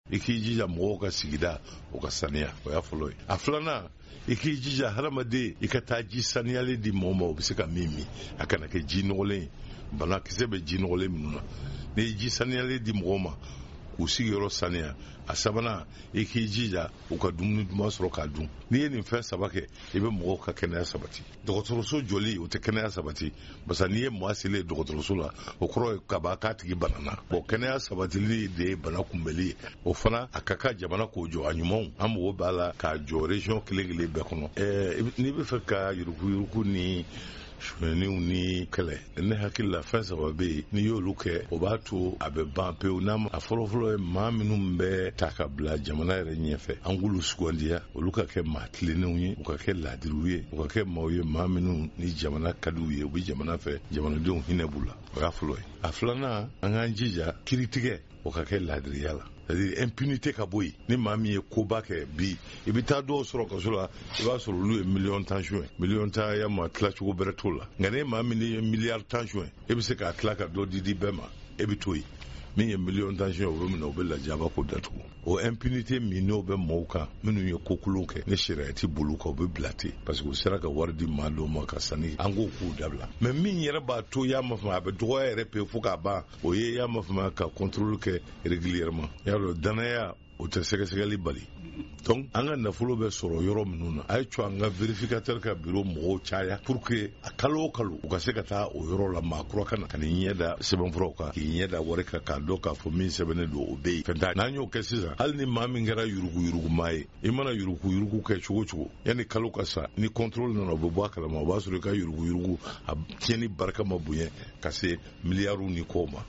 i k'i jija mɔgɔw ka sigida o ka saniya o y'a fɔlɔ ye a filanan i k'i jija hadamaden i ka taa ji saniyalen di mɔgɔ ma o bɛ se ka min a kana kɛ ji nɔgɔlen banakisɛ bɛ ji nɔgɔlen minnu na n'i ye ji saniyalen di mɔgɔ ma k'u sigiyɔrɔ saniya a sabanan i k'i jija u ka dumuni duman sɔrɔ k'a dun n'i ye nin fɛn saba kɛ i bɛ mɔgɔw ka kɛnɛya sabati dɔgɔtɔrɔso jɔli o tɛ kɛnɛya sabati basa n'i ye maa selen dɔgɔtɔrɔso la o kɔrɔ ye k'a k'a tigi banana kɛnɛya sabatili de ye bana kunbɛli ye o fana a ka kan jamana k'o jɔ a ɲumanw an mago b'a la k'a jɔ région kelen-kelen bɛɛ kɔnɔ n'i bɛ fɛ ka yuruku-yuruku ni suɲɛniw ni kɛlɛ ne hakili la fɛn saba bɛ yen n'i y'olu kɛ o b'a to a bɛ ban pewu a fɔlɔfɔlɔ ye maa minnu bɛ ta ka bila jamana yɛrɛ ɲɛfɛ an k'olu sugandiya olu ka kɛ maa tilennenw ye u ka kɛ laadiriw ye u ka kɛ maaw ye maa minnu ni jamana ka d'u ye u bɛ jamana fɛ jamanadenw hinɛ b'u la o y'a fɔlɔ ye a filanan an k'an jija kiiritigɛ o ka kɛ laadiriya la c'est-à-dire impunité ka bɔ yen ni maa min ye koba kɛ bi i bɛ taa dɔw sɔrɔ kaso la i b'a sɔrɔ olu ye miliyɔn tan suɲɛ miliyɔn tan ya ma tila cogo bɛrɛ t'o la nka ni maa min ye miliyari tan suɲɛ i bɛ se k'a tila ka dɔ di bɛɛ ma e bɛ to yen min ye miliyɔn tan suɲɛ o bɛ minɛ o bɛ lajaba ko datugu o impunité min n'o bɛ maaw kan minnu ye ko kolon kɛ ni sariya tɛ bolo kan o bɛ bila ten parce que u sera ka wari di maa dɔw ma ka sanni an k'o k'u dabila mais min yɛrɛ b'a to y'a ma fama a bɛ dɔgɔya yɛrɛ pe fo k'a ban o ye y'a ma fama ka contrôle kɛ régulièrement y'a dɔn danaya o tɛ sɛgɛsɛgɛli bali donc an ka nafolo bɛ sɔrɔ yɔrɔ minnu na a ye co an ka vérificateur ka bureau mɔgɔw caya pour que a kalo o kalo u ka se ka taa o yɔrɔ la maa kura ka na ka n'i ɲɛ da sɛbɛnfuraw kan k'i ɲɛ da wari kan k'a dɔn k'a fɔ min sɛbɛnnen don o bɛ yen fɛn t'a n'an y'o kɛ sisan hali ni maa min kɛra yurugu-yurugumaa ye i mana yurugu-yurugu kɛ cogo cogo yanni kalo ka sa ni contrôle nana o bɛ bɔ a kalama o b'a sɔrɔ i ka yurugu-yurugu a tiɲɛni barika ma bonya ka se miliyariw ni kɔw ma